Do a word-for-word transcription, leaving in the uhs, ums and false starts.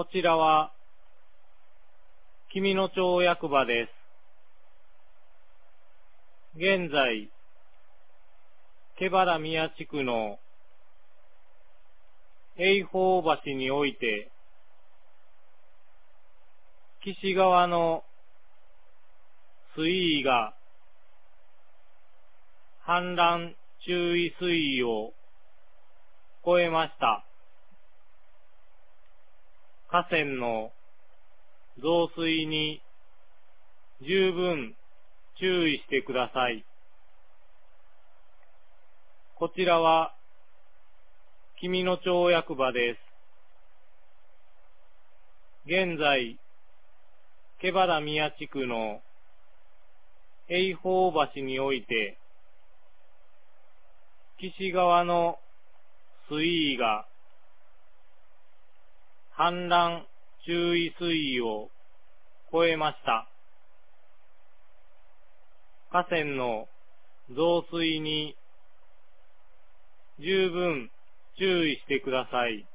こちらは、紀美野町役場です。現在、毛原宮地区の永宝橋において、岸川の水位が氾濫注意水位を超えました。河川の増水に十分注意してください。こちらは紀美野町役場です。現在、毛原宮地区の永宝橋において、岸川の水位が氾濫注意水位を超えました。河川の増水に十分注意してください。